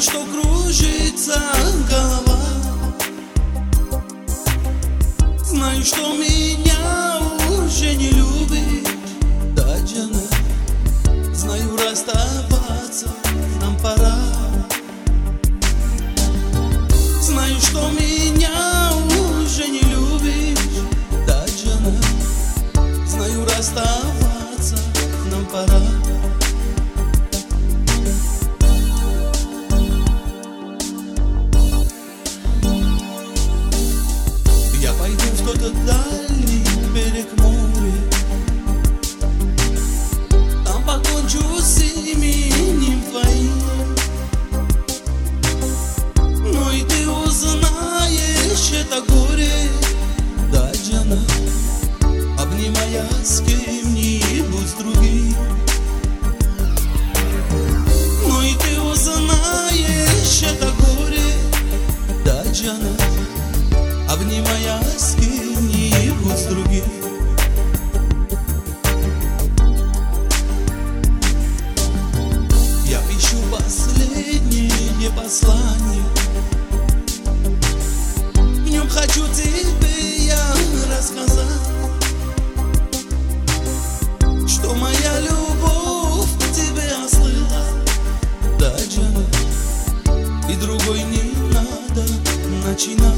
что кружится голова. Знаю, что меня уже не любит Даджана. Знаю, расставаться нам пора. Знаю, что меня уже не любит Даджана. Знаю, расставаться нам пора. Я пойду в тот дальний берег моря, там покончу с именем твоим. Но и ты узнаешь это горе, Даджана, обнимая с кем-нибудь с другим. Но и ты узнаешь это горе, Даджана, обнимая с кем-нибудь с другим. Я пишу последнее послание, в нем хочу тебе я рассказать, что моя любовь к тебе остыла, Даджана, и другой не надо начинать.